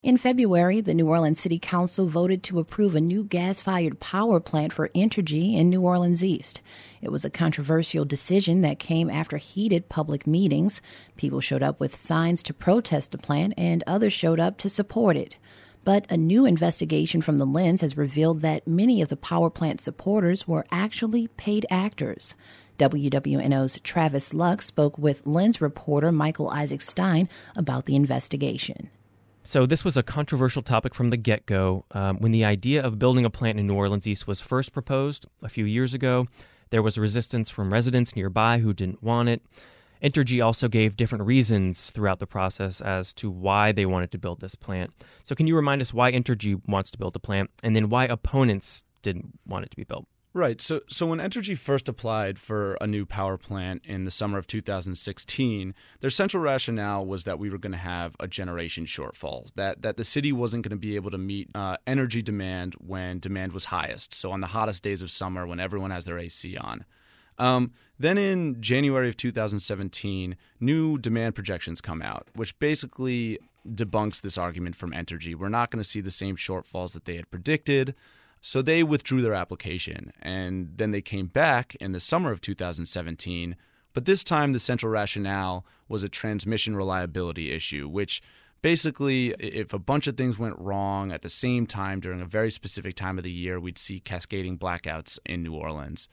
In February, the New Orleans City Council voted to approve a new gas-fired power plant for Entergy in New Orleans East. It was a controversial decision that came after heated public meetings. People showed up with signs to protest the plant, and others showed up to support it. But a new investigation from the Lens has revealed that many of the power plant supporters were actually paid actors. WWNO's Travis Luck spoke with Lens reporter Michael Isaac Stein about the investigation. So this was a controversial topic from the get-go. When the idea of building a plant in New Orleans East was first proposed a few years ago, there was resistance from residents nearby who didn't want it. Entergy also gave different reasons throughout the process as to why they wanted to build this plant. So can you remind us why Entergy wants to build a plant, and then why opponents didn't want it to be built? Right. So when Entergy first applied for a new power plant in the summer of 2016, their central rationale was that we were going to have a generation shortfall, that the city wasn't going to be able to meet energy demand when demand was highest, so on the hottest days of summer when everyone has their AC on. Then in January of 2017, new demand projections come out, which basically debunks this argument from Entergy. We're not going to see the same shortfalls that they had predicted. So they withdrew their application, and then they came back in the summer of 2017, but this time the central rationale was a transmission reliability issue, which basically, if a bunch of things went wrong at the same time during a very specific time of the year, we'd see cascading blackouts in New Orleans.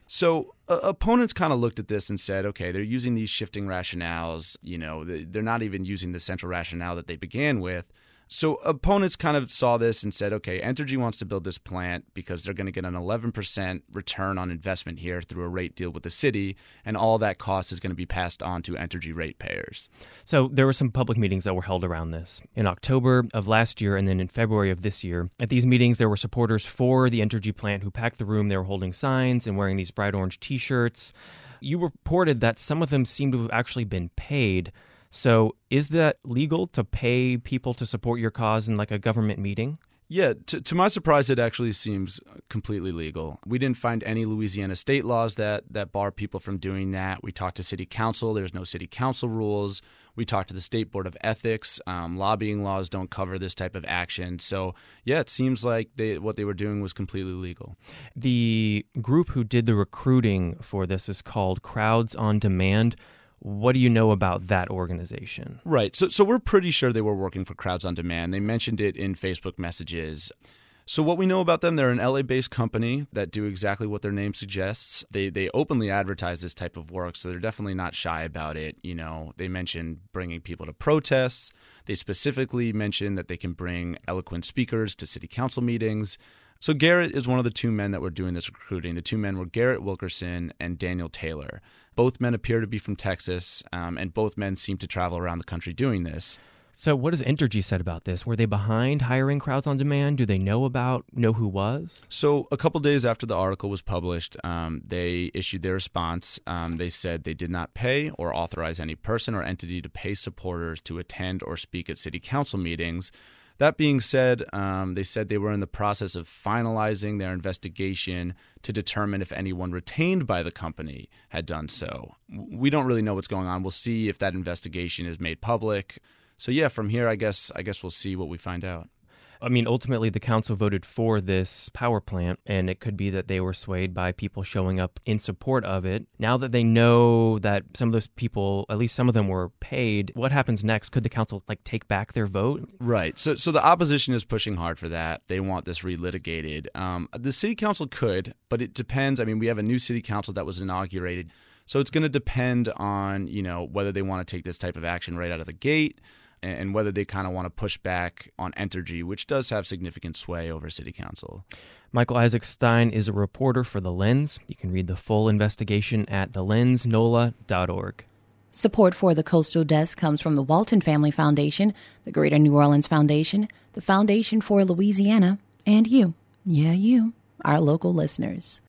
So opponents kind of looked at this and said, okay, they're using these shifting rationales, they're not even using the central rationale that they began with. So opponents kind of saw this and said, okay, Entergy wants to build this plant because they're going to get an 11% return on investment here through a rate deal with the city, and all that cost is going to be passed on to Entergy ratepayers. So there were some public meetings that were held around this in October of last year and then in February of this year. At these meetings, there were supporters for the Entergy plant who packed the room. They were holding signs and wearing these bright orange T-shirts. You reported that some of them seemed to have actually been paid. So is that legal to pay people to support your cause in like a government meeting? Yeah, to my surprise, it actually seems completely legal. We didn't find any Louisiana state laws that bar people from doing that. We talked to city council. There's no city council rules. We talked to the State Board of Ethics. Lobbying laws don't cover this type of action. So, yeah, it seems like what they were doing was completely legal. The group who did the recruiting for this is called Crowds on Demand. What do you know about that organization? Right. So we're pretty sure they were working for Crowds on Demand. They mentioned it in Facebook messages. So what we know about them, they're an LA-based company that do exactly what their name suggests. They openly advertise this type of work, so they're definitely not shy about it. They mention bringing people to protests. They specifically mention that they can bring eloquent speakers to city council meetings. So Garrett is one of the two men that were doing this recruiting. The two men were Garrett Wilkerson and Daniel Taylor. Both men appear to be from Texas, and both men seem to travel around the country doing this. So what has Entergy said about this? Were they behind hiring Crowds on Demand? Do they know who was? So a couple days after the article was published, they issued their response. They said they did not pay or authorize any person or entity to pay supporters to attend or speak at city council meetings. That being said, they said they were in the process of finalizing their investigation to determine if anyone retained by the company had done so. We don't really know what's going on. We'll see if that investigation is made public. So yeah, from here, I guess we'll see what we find out. I mean, ultimately, the council voted for this power plant, and it could be that they were swayed by people showing up in support of it. Now that they know that some of those people, at least some of them, were paid, what happens next? Could the council take back their vote? Right. So the opposition is pushing hard for that. They want this relitigated. The city council could, but it depends. I mean, we have a new city council that was inaugurated, so it's going to depend on whether they want to take this type of action right out of the gate, and whether they kind of want to push back on Entergy, which does have significant sway over city council. Michael Isaac Stein is a reporter for The Lens. You can read the full investigation at thelensnola.org. Support for the Coastal Desk comes from the Walton Family Foundation, the Greater New Orleans Foundation, the Foundation for Louisiana, and you, our local listeners.